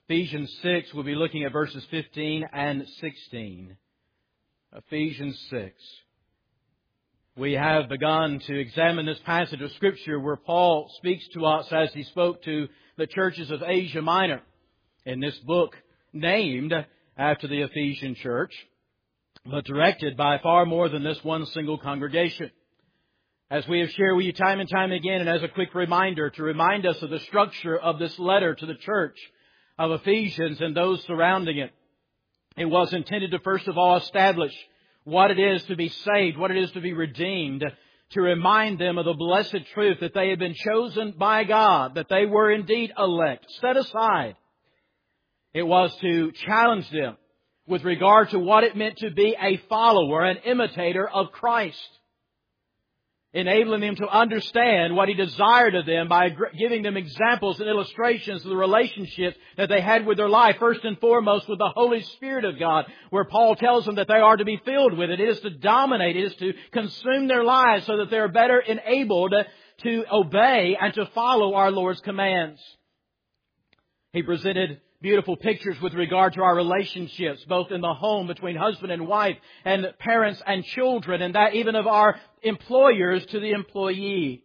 Ephesians 6, we'll be looking at verses 15 and 16. Ephesians 6. We have begun to examine this passage of Scripture where Paul speaks to us as he spoke to the churches of Asia Minor in this book named after the Ephesian church, but directed by far more than this one single congregation. As we have shared with you time and time again, and as a quick reminder, to remind us of the structure of this letter to the church of Ephesians and those surrounding it. It was intended to first of all establish what it is to be saved, what it is to be redeemed, to remind them of the blessed truth that they had been chosen by God, that they were indeed elect, set aside. It was to challenge them with regard to what it meant to be a follower, an imitator of Christ, enabling them to understand what He desired of them by giving them examples and illustrations of the relationships that they had with their life, first and foremost with the Holy Spirit of God, where Paul tells them that they are to be filled with it. It is to dominate, it is to consume their lives so that they are better enabled to obey and to follow our Lord's commands. He presented beautiful pictures with regard to our relationships, both in the home between husband and wife and parents and children, and that even of our employers to the employee.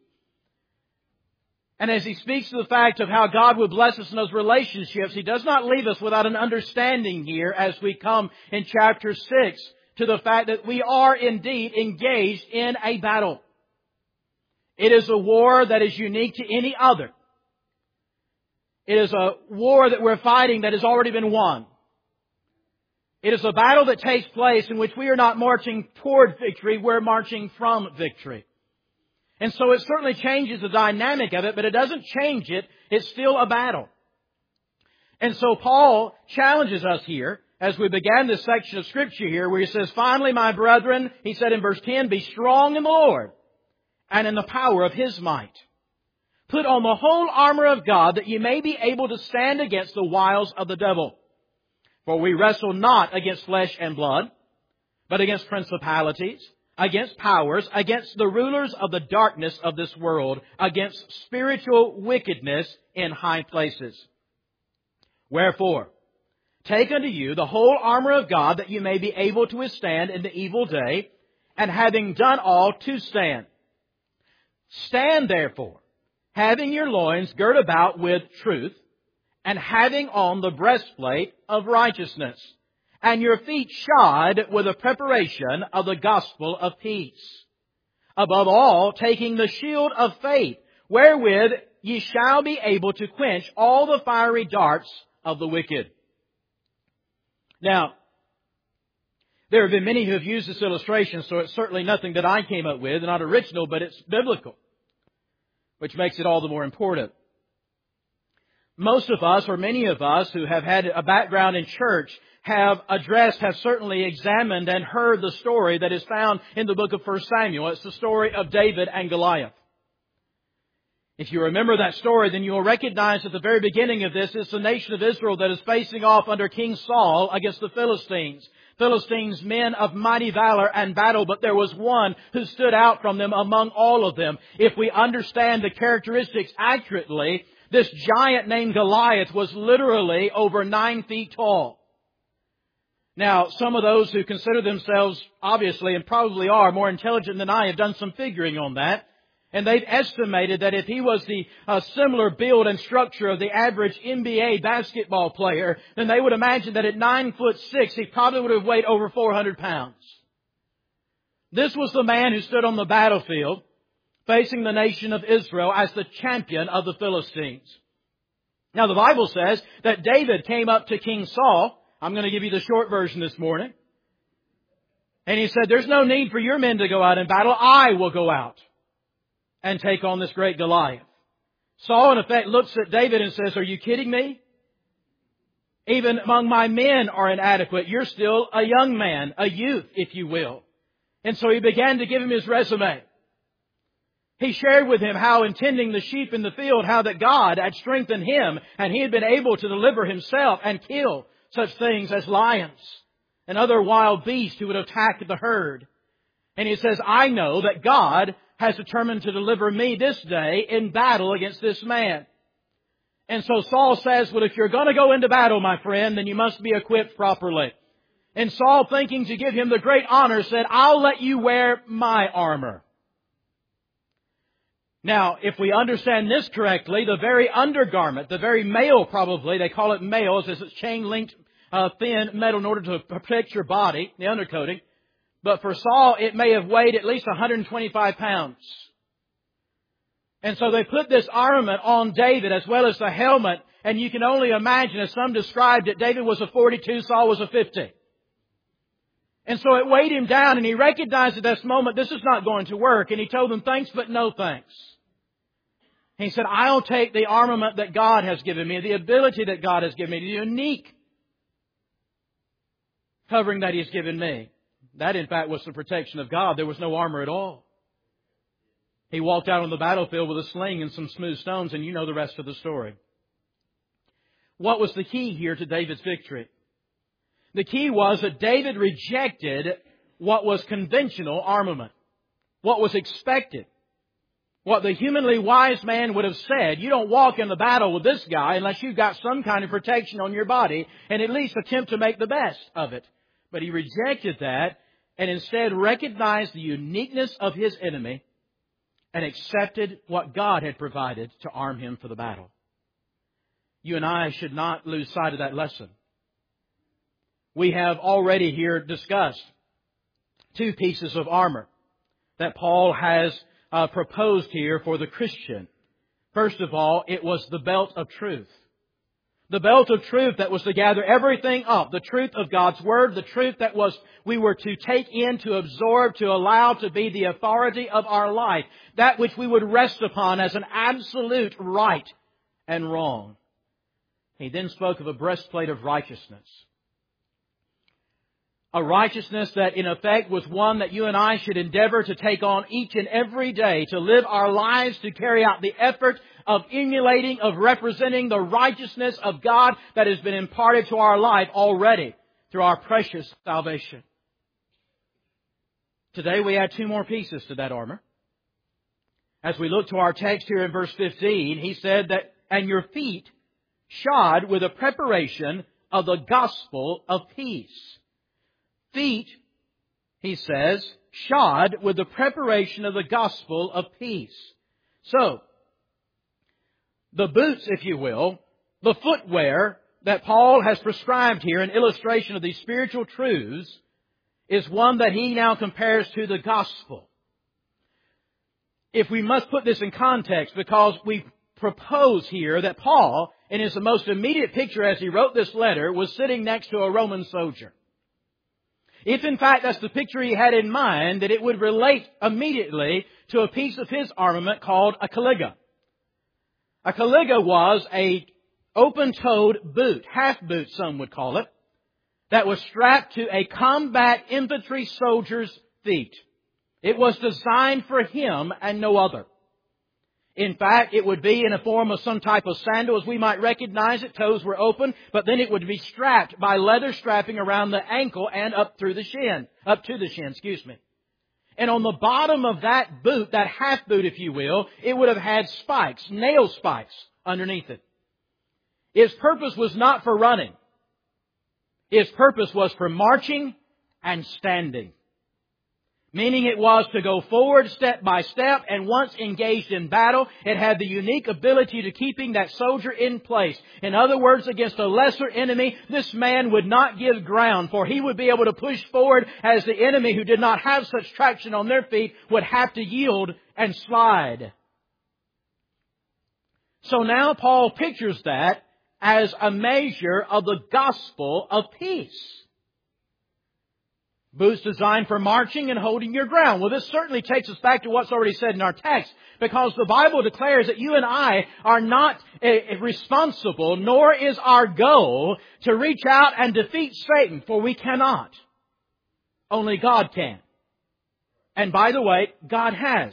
And as he speaks to the fact of how God would bless us in those relationships, he does not leave us without an understanding here as we come in chapter 6 to the fact that we are indeed engaged in a battle. It is a war that is unique to any other. It is a war that we're fighting that has already been won. It is a battle that takes place in which we are not marching toward victory, we're marching from victory. And so it certainly changes the dynamic of it, but it doesn't change it. It's still a battle. And so Paul challenges us here as we began this section of Scripture here where he says, "Finally, my brethren," he said in verse 10, "be strong in the Lord and in the power of His might. Put on the whole armor of God that you may be able to stand against the wiles of the devil. For we wrestle not against flesh and blood, but against principalities, against powers, against the rulers of the darkness of this world, against spiritual wickedness in high places. Wherefore, take unto you the whole armor of God that you may be able to withstand in the evil day, and having done all, to stand. Stand therefore, having your loins girt about with truth, and having on the breastplate of righteousness, and your feet shod with the preparation of the gospel of peace. Above all, taking the shield of faith, wherewith ye shall be able to quench all the fiery darts of the wicked." Now, there have been many who have used this illustration, so it's certainly nothing that I came up with, not original, but it's biblical, which makes it all the more important. Most of us, or many of us who have had a background in church, have certainly examined and heard the story that is found in the book of 1 Samuel. It's the story of David and Goliath. If you remember that story, then you will recognize at the very beginning of this, it's the nation of Israel that is facing off under King Saul against the Philistines. Philistines, men of mighty valor and battle, but there was one who stood out from them among all of them. If we understand the characteristics accurately, this giant named Goliath was literally over 9 feet tall. Now, some of those who consider themselves, obviously, and probably are more intelligent than I, have done some figuring on that. And they've estimated that if he was the similar build and structure of the average NBA basketball player, then they would imagine that at 9'6", he probably would have weighed over 400 pounds. This was the man who stood on the battlefield facing the nation of Israel as the champion of the Philistines. Now the Bible says that David came up to King Saul. I'm going to give you the short version this morning. And he said, "There's no need for your men to go out in battle. I will go out and take on this great Goliath." Saul, in effect, looks at David and says, "Are you kidding me? Even among my men are inadequate. You're still a young man, a youth, if you will." And so he began to give him his resume. He shared with him how in tending the sheep in the field, how that God had strengthened him and he had been able to deliver himself and kill such things as lions and other wild beasts who would attack the herd. And he says, "I know that God has determined to deliver me this day in battle against this man." And so Saul says, well, if you're going to go into battle, my friend, then you must be equipped properly. And Saul, thinking to give him the great honor, said, I'll let you wear my armor. Now, if we understand this correctly, the very undergarment, the very mail probably, they call it mails, as it's chain-linked thin metal in order to protect your body, the undercoating. But for Saul, it may have weighed at least 125 pounds. And so they put this armament on David as well as the helmet. And you can only imagine, as some described it, David was a 42, Saul was a 50. And so it weighed him down, and he recognized at this moment, this is not going to work. And he told them, thanks, but no thanks. He said, I'll take the armament that God has given me, the ability that God has given me, the unique covering that He's given me. That, in fact, was the protection of God. There was no armor at all. He walked out on the battlefield with a sling and some smooth stones, and you know the rest of the story. What was the key here to David's victory? The key was that David rejected what was conventional armament, what was expected, what the humanly wise man would have said. You don't walk in the battle with this guy unless you've got some kind of protection on your body and at least attempt to make the best of it. But he rejected that and instead recognized the uniqueness of his enemy and accepted what God had provided to arm him for the battle. You and I should not lose sight of that lesson. We have already here discussed two pieces of armor that Paul has proposed here for the Christian. First of all, it was the belt of truth. The belt of truth that was to gather everything up. The truth of God's Word. The truth that we were to take in, to absorb, to allow to be the authority of our life. That which we would rest upon as an absolute right and wrong. He then spoke of a breastplate of righteousness. A righteousness that in effect was one that you and I should endeavor to take on each and every day, to live our lives, to carry out the effort of emulating, of representing the righteousness of God that has been imparted to our life already through our precious salvation. Today we add two more pieces to that armor. As we look to our text here in verse 15, he said that, and your feet shod with the preparation of the gospel of peace. Feet, he says, shod with the preparation of the gospel of peace. So, the boots, if you will, the footwear that Paul has prescribed here in illustration of these spiritual truths is one that he now compares to the gospel. If we must put this in context, because we propose here that Paul, in his most immediate picture as he wrote this letter, was sitting next to a Roman soldier. If in fact that's the picture he had in mind, that it would relate immediately to a piece of his armament called a caliga. A caliga was a open-toed boot, half boot some would call it, that was strapped to a combat infantry soldier's feet. It was designed for him and no other. In fact, it would be in a form of some type of sandal as we might recognize it. Toes were open, but then it would be strapped by leather strapping around the ankle and up to the shin. And on the bottom of that boot, that half boot if you will, it would have had spikes, nail spikes underneath it. Its purpose was not for running. Its purpose was for marching and standing. Meaning it was to go forward step by step, and once engaged in battle, it had the unique ability to keeping that soldier in place. In other words, against a lesser enemy, this man would not give ground, for he would be able to push forward as the enemy who did not have such traction on their feet would have to yield and slide. So now Paul pictures that as a measure of the gospel of peace. Boots designed for marching and holding your ground. Well, this certainly takes us back to what's already said in our text, because the Bible declares that you and I are not responsible, nor is our goal to reach out and defeat Satan, for we cannot. Only God can. And by the way, God has.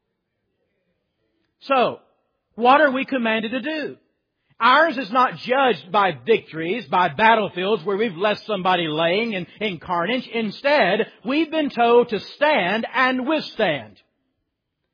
So, what are we commanded to do? Ours is not judged by victories, by battlefields where we've left somebody laying in carnage. Instead, we've been told to stand and withstand.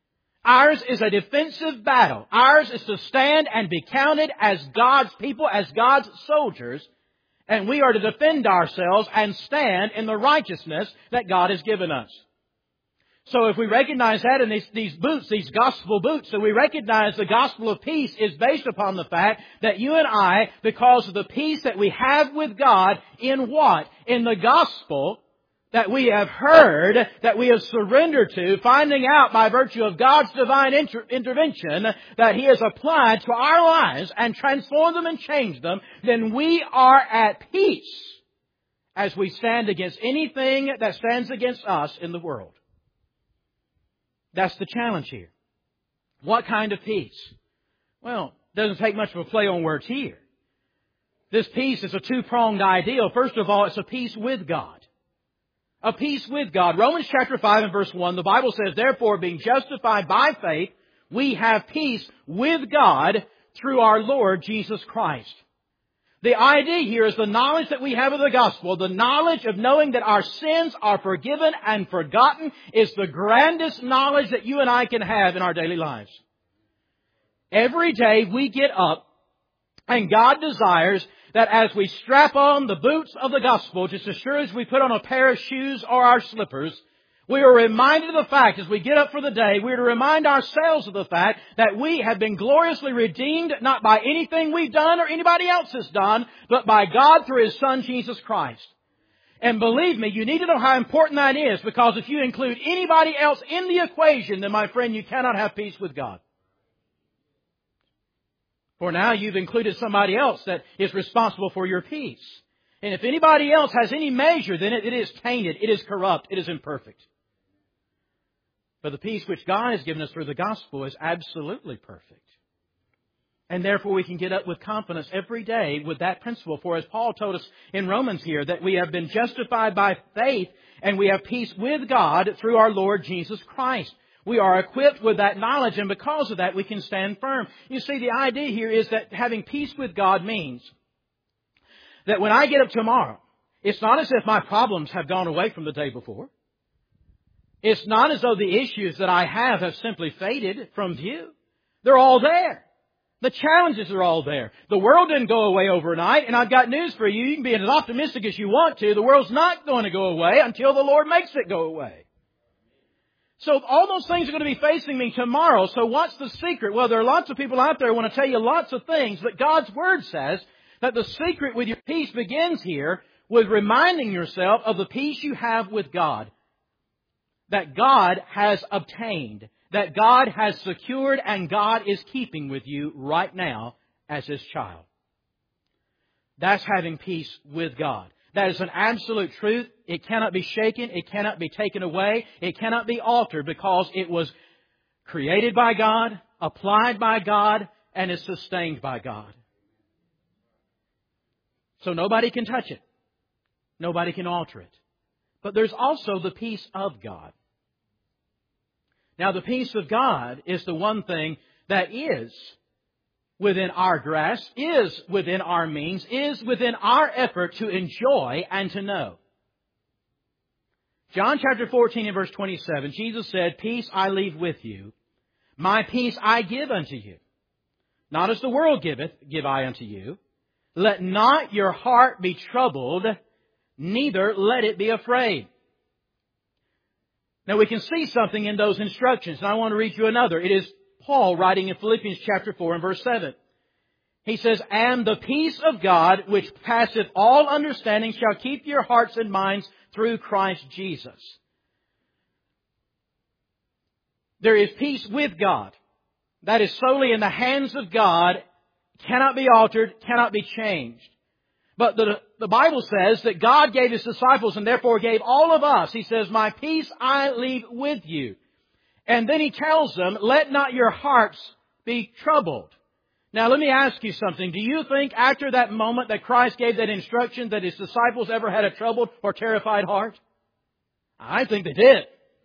Ours is a defensive battle. Ours is to stand and be counted as God's people, as God's soldiers, and we are to defend ourselves and stand in the righteousness that God has given us. So if we recognize that in these boots, these gospel boots, so we recognize the gospel of peace is based upon the fact that you and I, because of the peace that we have with God, in what? In the gospel that we have heard, that we have surrendered to, finding out by virtue of God's divine intervention that He has applied to our lives and transformed them and changed them, then we are at peace as we stand against anything that stands against us in the world. That's the challenge here. What kind of peace? Well, it doesn't take much of a play on words here. This peace is a two-pronged ideal. First of all, it's a peace with God. A peace with God. Romans chapter 5 and verse 1, the Bible says, therefore, being justified by faith, we have peace with God through our Lord Jesus Christ. The idea here is the knowledge that we have of the gospel, the knowledge of knowing that our sins are forgiven and forgotten, is the grandest knowledge that you and I can have in our daily lives. Every day we get up, and God desires that as we strap on the boots of the gospel, just as sure as we put on a pair of shoes or our slippers, we are reminded of the fact, as we get up for the day, we are to remind ourselves of the fact that we have been gloriously redeemed, not by anything we've done or anybody else has done, but by God through His Son, Jesus Christ. And believe me, you need to know how important that is, because if you include anybody else in the equation, then my friend, you cannot have peace with God. For now you've included somebody else that is responsible for your peace. And if anybody else has any measure, then it is tainted, it is corrupt, it is imperfect. But the peace which God has given us through the gospel is absolutely perfect. And therefore we can get up with confidence every day with that principle. For as Paul told us in Romans here, that we have been justified by faith and we have peace with God through our Lord Jesus Christ. We are equipped with that knowledge, and because of that we can stand firm. You see, the idea here is that having peace with God means that when I get up tomorrow, it's not as if my problems have gone away from the day before. It's not as though the issues that I have simply faded from view. They're all there. The challenges are all there. The world didn't go away overnight, and I've got news for you. You can be as optimistic as you want to. The world's not going to go away until the Lord makes it go away. So all those things are going to be facing me tomorrow. So what's the secret? Well, there are lots of people out there who want to tell you lots of things, but God's Word says that the secret with your peace begins here with reminding yourself of the peace you have with God, that God has obtained, that God has secured, and God is keeping with you right now as His child. That's having peace with God. That is an absolute truth. It cannot be shaken. It cannot be taken away. It cannot be altered, because it was created by God, applied by God, and is sustained by God. So nobody can touch it. Nobody can alter it. But there's also the peace of God. Now, the peace of God is the one thing that is within our grasp, is within our means, is within our effort to enjoy and to know. John chapter 14 and verse 27, Jesus said, peace I leave with you, my peace I give unto you. Not as the world giveth, give I unto you. Let not your heart be troubled, neither let it be afraid. Now we can see something in those instructions, and I want to read you another. It is Paul writing in Philippians chapter 4 and verse 7. He says, and the peace of God, which passeth all understanding, shall keep your hearts and minds through Christ Jesus. There is peace with God. That is solely in the hands of God, cannot be altered, cannot be changed. But the Bible says that God gave His disciples and therefore gave all of us. He says, my peace I leave with you. And then He tells them, let not your hearts be troubled. Now let me ask you something. Do you think after that moment that Christ gave that instruction that His disciples ever had a troubled or terrified heart? I think they did.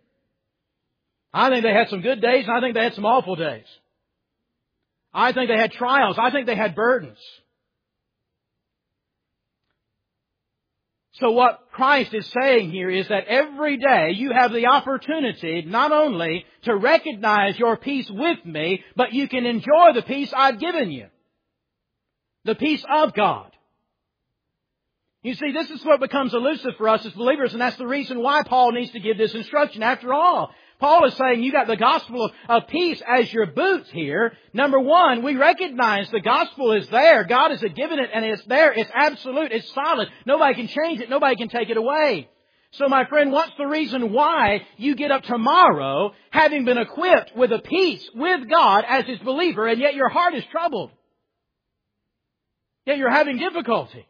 I think they had some good days, and I think they had some awful days. I think they had trials. I think they had burdens. So what Christ is saying here is that every day you have the opportunity not only to recognize your peace with me, but you can enjoy the peace I've given you. The peace of God. You see, this is what becomes elusive for us as believers, and that's the reason why Paul needs to give this instruction. After all, Paul is saying you got the gospel of peace as your boots here. Number one, we recognize the gospel is there. God has given it and it's there. It's absolute. It's solid. Nobody can change it. Nobody can take it away. So my friend, what's the reason why you get up tomorrow having been equipped with a peace with God as His believer, and yet your heart is troubled? Yet you're having difficulty.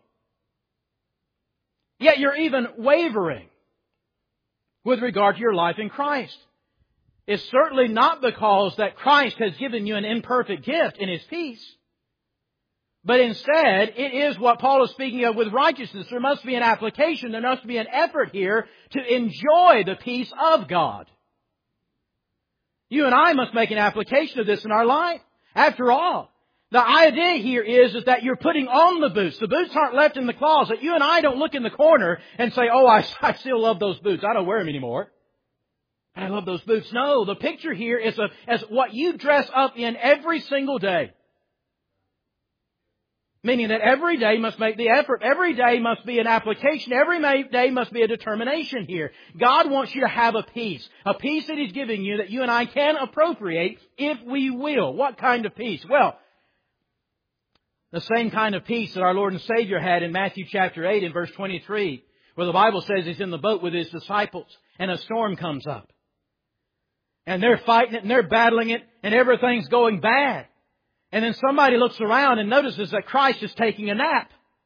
Yet you're even wavering with regard to your life in Christ. It's certainly not because that Christ has given you an imperfect gift in His peace. But instead, it is what Paul is speaking of with righteousness. There must be an application, there must be an effort here to enjoy the peace of God. You and I must make an application of this in our life. After all, the idea here is that you're putting on the boots. The boots aren't left in the closet. You and I don't look in the corner and say, oh, I still love those boots. I don't wear them anymore. I love those boots. No, the picture here is as what you dress up in every single day. Meaning that every day must make the effort. Every day must be an application. Every day must be a determination here. God wants you to have a peace that He's giving you that you and I can appropriate if we will. What kind of peace? Well, the same kind of peace that our Lord and Savior had in Matthew chapter 8 and verse 23, where the Bible says He's in the boat with His disciples and a storm comes up. And they're fighting it and they're battling it and everything's going bad. And then somebody looks around and notices that Christ is taking a nap.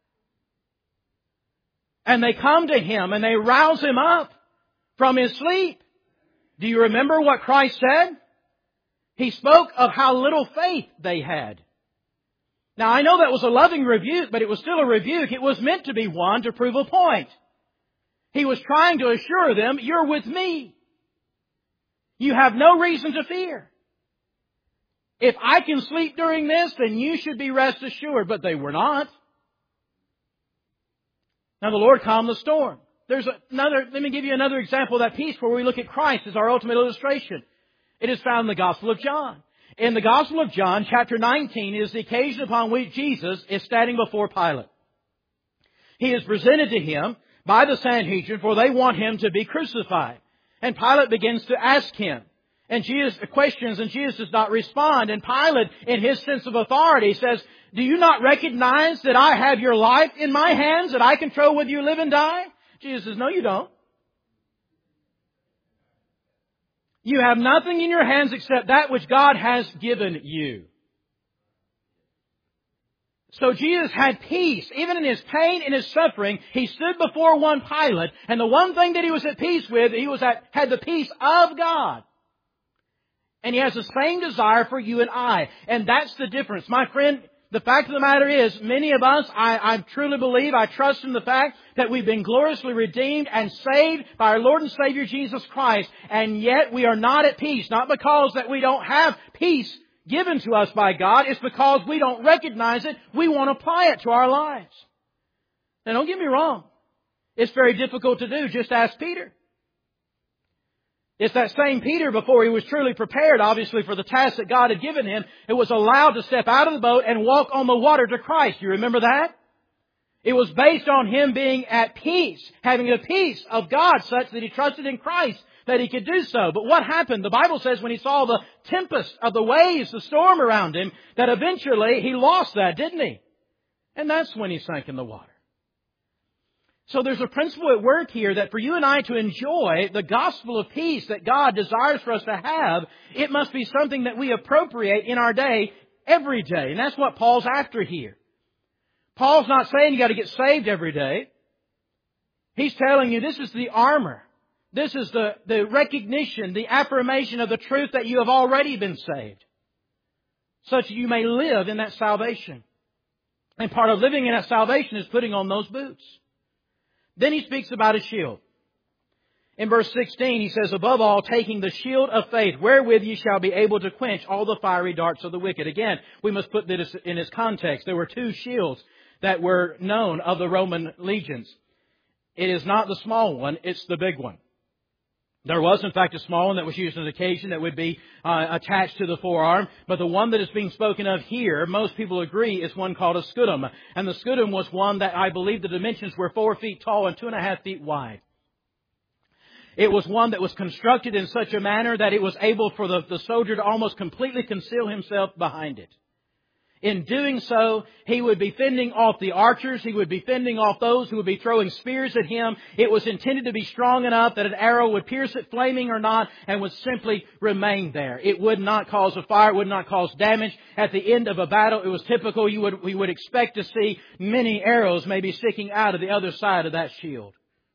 And they come to Him and they rouse Him up from His sleep. Do you remember what Christ said? He spoke of how little faith they had. Now I know that was a loving rebuke, but it was still a rebuke. It was meant to be one to prove a point. He was trying to assure them, you're with me. You have no reason to fear. If I can sleep during this, then you should be rest assured. But they were not. Now the Lord calmed the storm. Let me give you another example of that peace where we look at Christ as our ultimate illustration. It is found in the Gospel of John. In the Gospel of John, chapter 19, is the occasion upon which Jesus is standing before Pilate. He is presented to him by the Sanhedrin, for they want Him to be crucified. And Pilate begins to ask Him. And Jesus questions, and Jesus does not respond. And Pilate, in his sense of authority, says, do you not recognize that I have your life in my hands, that I control whether you live and die? Jesus says, no, you don't. You have nothing in your hands except that which God has given you. So Jesus had peace. Even in His pain, in His suffering, He stood before one Pilate, and the one thing that He was at peace with, had the peace of God. And He has the same desire for you and I. And that's the difference. My friend, the fact of the matter is, many of us, I truly believe, I trust in the fact that we've been gloriously redeemed and saved by our Lord and Savior Jesus Christ. And yet we are not at peace. Not because that we don't have peace given to us by God. It's because we don't recognize it. We want to apply it to our lives. Now don't get me wrong. It's very difficult to do. Just ask Peter. It's that same Peter, before he was truly prepared, obviously, for the task that God had given him, it was allowed to step out of the boat and walk on the water to Christ. You remember that? It was based on him being at peace, having a peace of God such that he trusted in Christ that he could do so. But what happened? The Bible says when he saw the tempest of the waves, the storm around him, that eventually he lost that, didn't he? And that's when he sank in the water. So there's a principle at work here that for you and I to enjoy the gospel of peace that God desires for us to have, it must be something that we appropriate in our day, every day. And that's what Paul's after here. Paul's not saying you got to get saved every day. He's telling you this is the armor. This is the recognition, the affirmation of the truth that you have already been saved, such that you may live in that salvation. And part of living in that salvation is putting on those boots. Then he speaks about a shield. In verse 16, he says, above all, taking the shield of faith, wherewith ye shall be able to quench all the fiery darts of the wicked. Again, we must put this in its context. There were two shields that were known of the Roman legions. It is not the small one, it's the big one. There was, in fact, a small one that was used on occasion that would be attached to the forearm. But the one that is being spoken of here, most people agree, is one called a scutum. And the scutum was one that I believe the dimensions were 4 feet tall and 2.5 feet wide. It was one that was constructed in such a manner that it was able for the soldier to almost completely conceal himself behind it. In doing so, he would be fending off the archers. He would be fending off those who would be throwing spears at him. It was intended to be strong enough that an arrow would pierce it, flaming or not, and would simply remain there. It would not cause a fire. It would not cause damage. At the end of a battle, it was typical. We would expect to see many arrows maybe sticking out of the other side of that shield.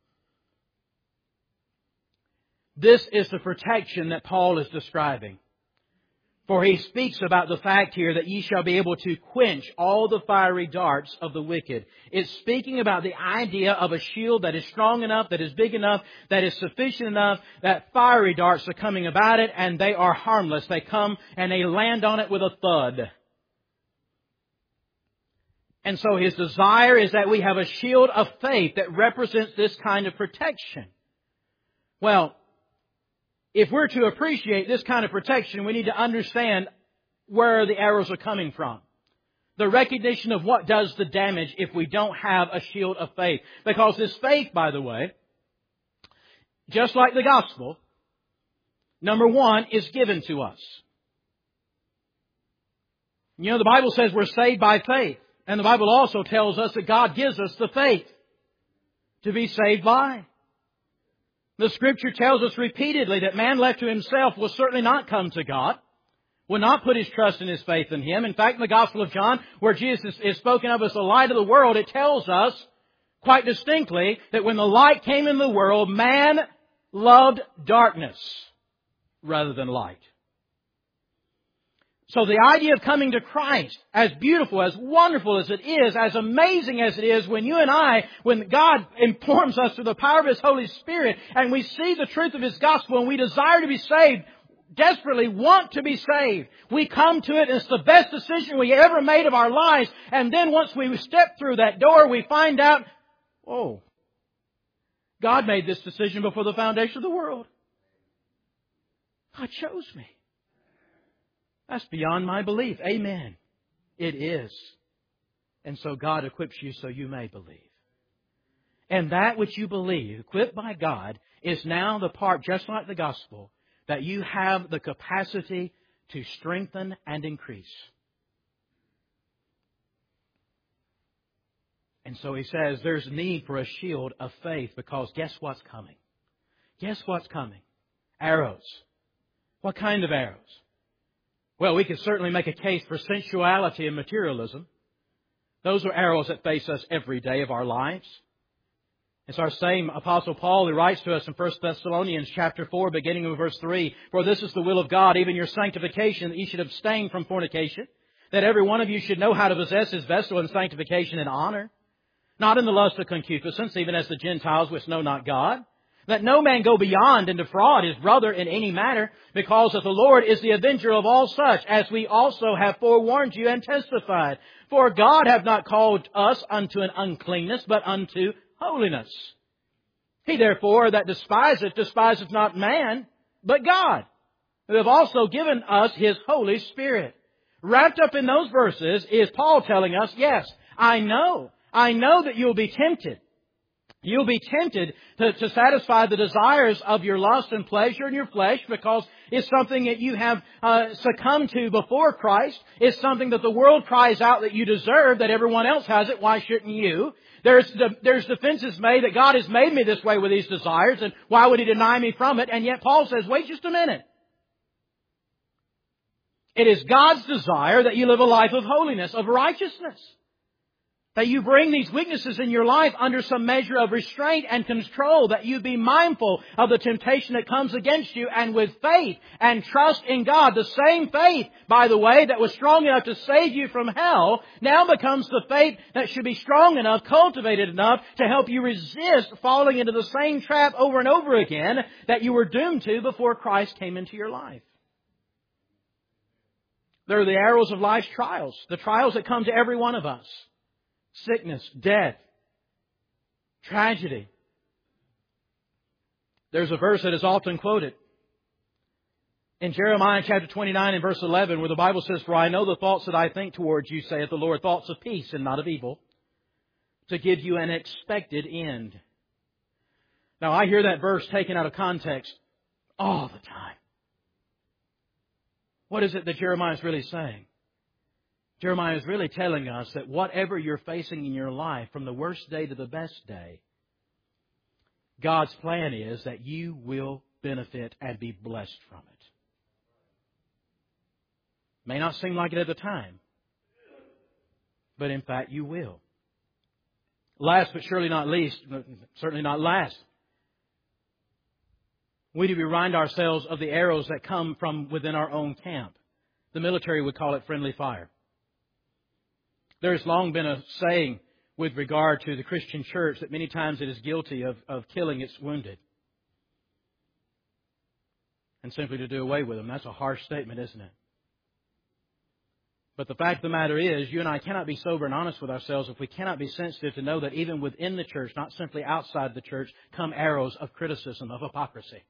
This is the protection that Paul is describing. For he speaks about the fact here that ye shall be able to quench all the fiery darts of the wicked. It's speaking about the idea of a shield that is strong enough, that is big enough, that is sufficient enough, that fiery darts are coming about it and they are harmless. They come and they land on it with a thud. And so his desire is that we have a shield of faith that represents this kind of protection. Well, if we're to appreciate this kind of protection, we need to understand where the arrows are coming from. The recognition of what does the damage if we don't have a shield of faith. Because this faith, by the way, just like the gospel, number one, is given to us. You know, the Bible says we're saved by faith. And the Bible also tells us that God gives us the faith to be saved by. The Scripture tells us repeatedly that man left to himself will certainly not come to God, will not put his trust and his faith in Him. In fact, in the Gospel of John, where Jesus is spoken of as the light of the world, it tells us quite distinctly that when the light came in the world, man loved darkness rather than light. So the idea of coming to Christ, as beautiful, as wonderful as it is, as amazing as it is, when God informs us through the power of His Holy Spirit, and we see the truth of His gospel, and we desire to be saved, desperately want to be saved, we come to it, and it's the best decision we ever made of our lives, and then once we step through that door, we find out, oh, God made this decision before the foundation of the world. God chose me. That's beyond my belief. Amen. It is. And so God equips you so you may believe. And that which you believe, equipped by God, is now the part, just like the gospel, that you have the capacity to strengthen and increase. And so he says there's need for a shield of faith because guess what's coming? Guess what's coming? Arrows. What kind of arrows? Well, we could certainly make a case for sensuality and materialism. Those are arrows that face us every day of our lives. It's our same Apostle Paul who writes to us in 1 Thessalonians chapter 4, beginning with verse 3. For this is the will of God, even your sanctification, that ye should abstain from fornication, that every one of you should know how to possess his vessel in sanctification and honor, not in the lust of concupiscence, even as the Gentiles which know not God. That no man go beyond and defraud his brother in any matter, because that the Lord is the avenger of all such, as we also have forewarned you and testified. For God hath not called us unto an uncleanness, but unto holiness. He therefore that despiseth not man, but God, who have also given us His Holy Spirit. Wrapped up in those verses is Paul telling us, yes, I know that you'll be tempted. You'll be tempted to satisfy the desires of your lust and pleasure in your flesh because it's something that you have succumbed to before Christ. It's something that the world cries out that you deserve, that everyone else has it. Why shouldn't you? There's defenses made that God has made me this way with these desires, and why would He deny me from it? And yet Paul says, wait just a minute. It is God's desire that you live a life of holiness, of righteousness. That you bring these weaknesses in your life under some measure of restraint and control. That you be mindful of the temptation that comes against you. And with faith and trust in God, the same faith, by the way, that was strong enough to save you from hell, now becomes the faith that should be strong enough, cultivated enough, to help you resist falling into the same trap over and over again that you were doomed to before Christ came into your life. There are the arrows of life's trials. The trials that come to every one of us. Sickness, death, tragedy, There's a verse that is often quoted in Jeremiah chapter 29 and verse 11, where the Bible says, "For I know the thoughts that I think towards you, saith the Lord, thoughts of peace and not of evil, to give you an expected end." Now, I hear that verse taken out of context all the time. What is it that Jeremiah is really saying? Jeremiah is really telling us that whatever you're facing in your life, from the worst day to the best day, God's plan is that you will benefit and be blessed from it. May not seem like it at the time, but in fact you will. Last but surely not least, certainly not last, we need to remind ourselves of the arrows that come from within our own camp. The military would call it friendly fire. There has long been a saying with regard to the Christian church that many times it is guilty of killing its wounded. And simply to do away with them. That's a harsh statement, isn't it? But the fact of the matter is, you and I cannot be sober and honest with ourselves if we cannot be sensitive to know that even within the church, not simply outside the church, come arrows of criticism, of hypocrisy.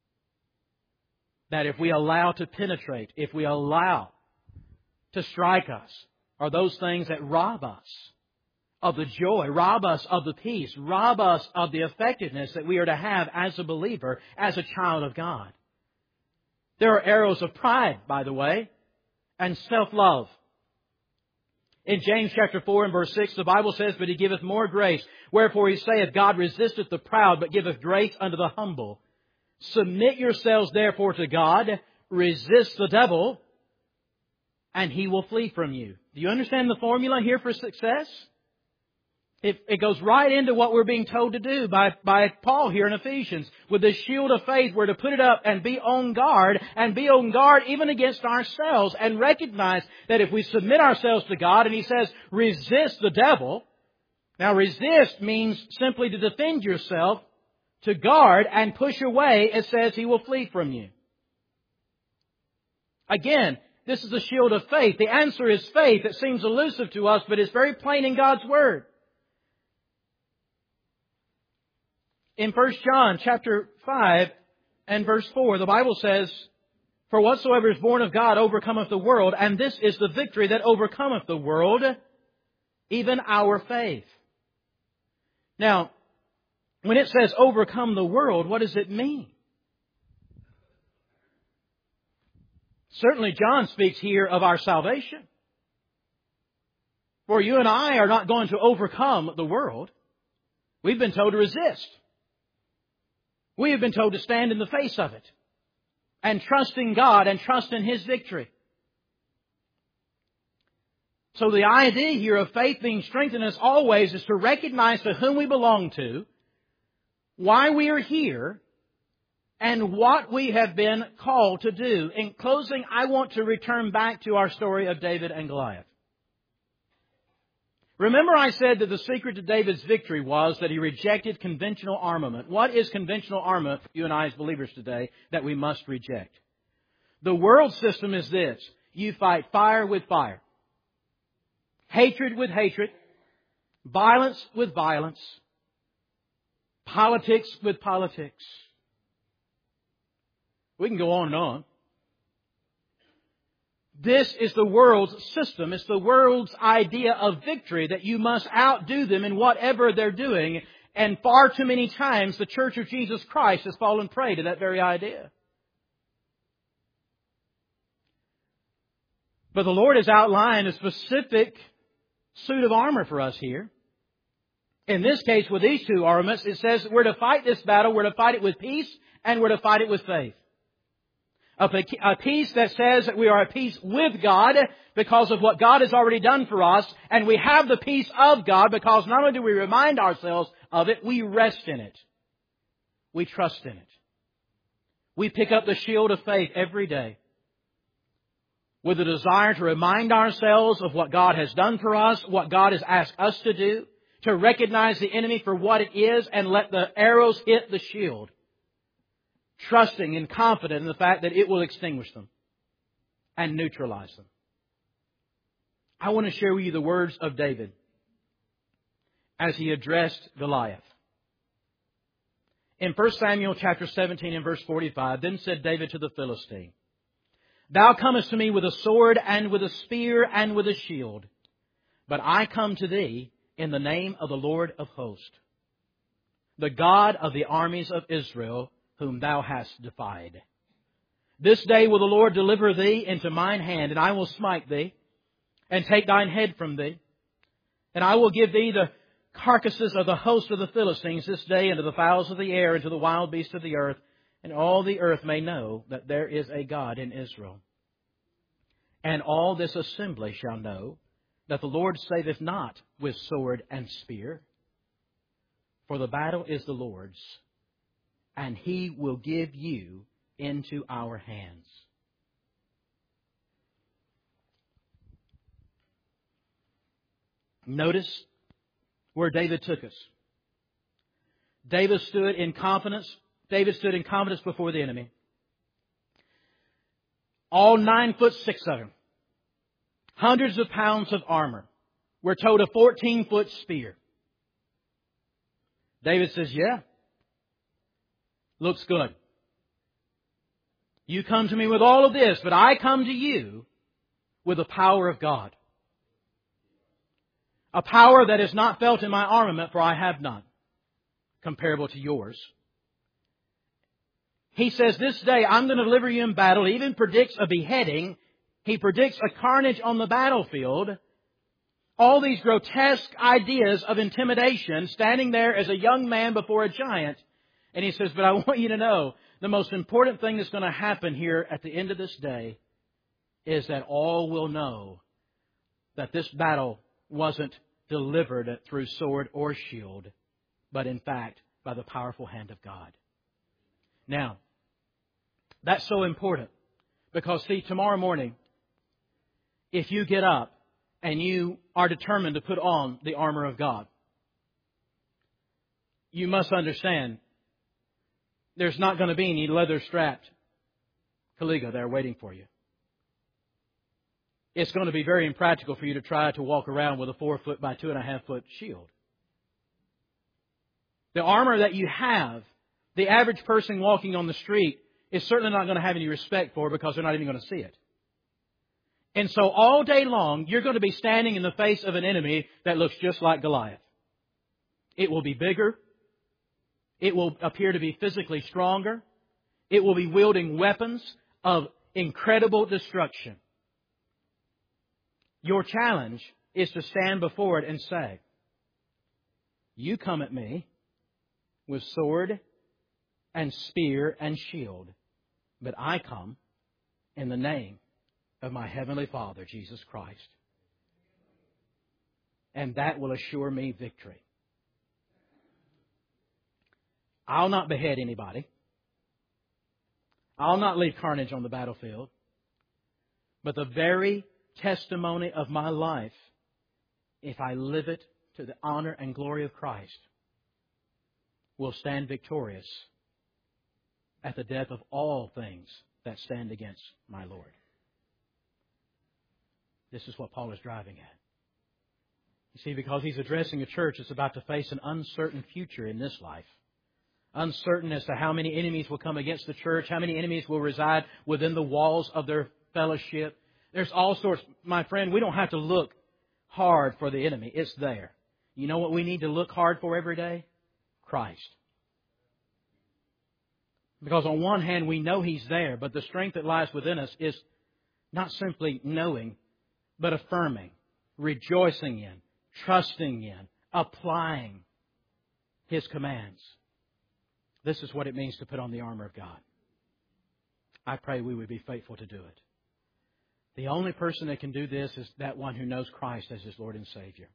That if we allow to penetrate, if we allow to strike us, are those things that rob us of the joy, rob us of the peace, rob us of the effectiveness that we are to have as a believer, as a child of God. There are arrows of pride, by the way, and self-love. In James chapter 4 and verse 6, the Bible says, "But He giveth more grace. Wherefore He saith, God resisteth the proud, but giveth grace unto the humble. Submit yourselves therefore to God, resist the devil, and he will flee from you." Do you understand the formula here for success? It goes right into what we're being told to do by Paul here in Ephesians. With the shield of faith, we're to put it up and be on guard even against ourselves, and recognize that if we submit ourselves to God, and He says, resist the devil. Now, resist means simply to defend yourself, to guard and push away. It says He will flee from you. Again, this is the shield of faith. The answer is faith. It seems elusive to us, but it's very plain in God's Word. In 1 John chapter 5 and verse 4, the Bible says, "For whatsoever is born of God overcometh the world, and this is the victory that overcometh the world, even our faith." Now, when it says overcome the world, what does it mean? Certainly John speaks here of our salvation. For you and I are not going to overcome the world. We've been told to resist. We have been told to stand in the face of it and trust in God and trust in His victory. So the idea here of faith being strengthened in us always is to recognize to whom we belong to, why we are here, and what we have been called to do. In closing, I want to return back to our story of David and Goliath. Remember I said that the secret to David's victory was that he rejected conventional armament. What is conventional armament for you and I as believers today that we must reject? The world system is this. You fight fire with fire. Hatred with hatred. Violence with violence. Politics with politics. We can go on and on. This is the world's system. It's the world's idea of victory, that you must outdo them in whatever they're doing. And far too many times the Church of Jesus Christ has fallen prey to that very idea. But the Lord has outlined a specific suit of armor for us here. In this case, with these two armaments, it says that we're to fight this battle, we're to fight it with peace, and we're to fight it with faith. A peace that says that we are at peace with God because of what God has already done for us. And we have the peace of God because not only do we remind ourselves of it, we rest in it. We trust in it. We pick up the shield of faith every day with a desire to remind ourselves of what God has done for us, what God has asked us to do, to recognize the enemy for what it is and let the arrows hit the shield. Trusting and confident in the fact that it will extinguish them and neutralize them. I want to share with you the words of David as he addressed Goliath. In 1 Samuel chapter 17 and verse 45, then said David to the Philistine, Thou comest to me with a sword and with a spear and with a shield, but I come to thee in the name of the Lord of hosts, the God of the armies of Israel, whom thou hast defied. This day will the Lord deliver thee into mine hand, and I will smite thee, and take thine head from thee. And I will give thee the carcasses of the host of the Philistines this day unto the fowls of the air and to the wild beasts of the earth, and all the earth may know that there is a God in Israel. And all this assembly shall know that the Lord saveth not with sword and spear, for the battle is the Lord's, and He will give you into our hands. Notice where David took us. David stood in confidence. David stood in confidence before the enemy. All 9'6" of him. Hundreds of pounds of armor. We're told a 14-foot spear. David says, yeah, looks good. You come to me with all of this, but I come to you with the power of God. A power that is not felt in my armament, for I have none, comparable to yours. He says, this day I'm going to deliver you in battle. He even predicts a beheading. He predicts a carnage on the battlefield. All these grotesque ideas of intimidation, standing there as a young man before a giant. And he says, but I want you to know, the most important thing that's going to happen here at the end of this day is that all will know that this battle wasn't delivered through sword or shield, but in fact by the powerful hand of God. Now, that's so important because, see, tomorrow morning, if you get up and you are determined to put on the armor of God, you must understand there's not going to be any leather-strapped Caliga there waiting for you. It's going to be very impractical for you to try to walk around with a 4-foot by 2.5-foot shield. The armor that you have, the average person walking on the street is certainly not going to have any respect for because they're not even going to see it. And so all day long, you're going to be standing in the face of an enemy that looks just like Goliath. It will be bigger. It will appear to be physically stronger. It will be wielding weapons of incredible destruction. Your challenge is to stand before it and say, you come at me with sword and spear and shield, but I come in the name of my Heavenly Father, Jesus Christ. And that will assure me victory. I'll not behead anybody. I'll not leave carnage on the battlefield. But the very testimony of my life, if I live it to the honor and glory of Christ, will stand victorious at the death of all things that stand against my Lord. This is what Paul is driving at. You see, because he's addressing a church that's about to face an uncertain future in this life. Uncertain as to how many enemies will come against the church, how many enemies will reside within the walls of their fellowship. There's all sorts. My friend, we don't have to look hard for the enemy. It's there. You know what we need to look hard for every day? Christ. Because on one hand, we know He's there, but the strength that lies within us is not simply knowing, but affirming, rejoicing in, trusting in, applying His commands. This is what it means to put on the armor of God. I pray we would be faithful to do it. The only person that can do this is that one who knows Christ as his Lord and Savior.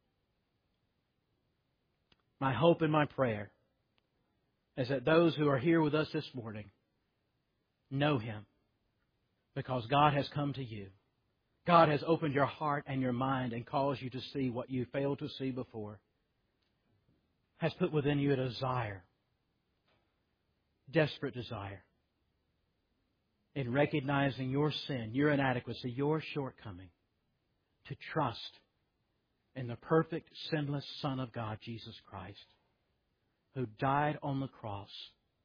My hope and my prayer is that those who are here with us this morning know Him because God has come to you. God has opened your heart and your mind and caused you to see what you failed to see before. Has put within you a desire, desperate desire, in recognizing your sin, your inadequacy, your shortcoming, to trust in the perfect, sinless Son of God, Jesus Christ, who died on the cross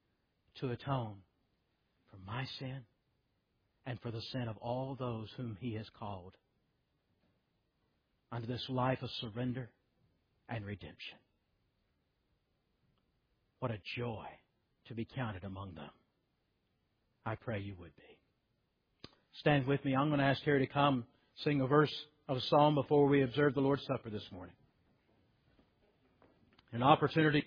to atone for my sin and for the sin of all those whom He has called unto this life of surrender and redemption. What a joy to be counted among them. I pray you would be. Stand with me. I'm going to ask Terry to come sing a verse of a psalm before we observe the Lord's Supper this morning. An opportunity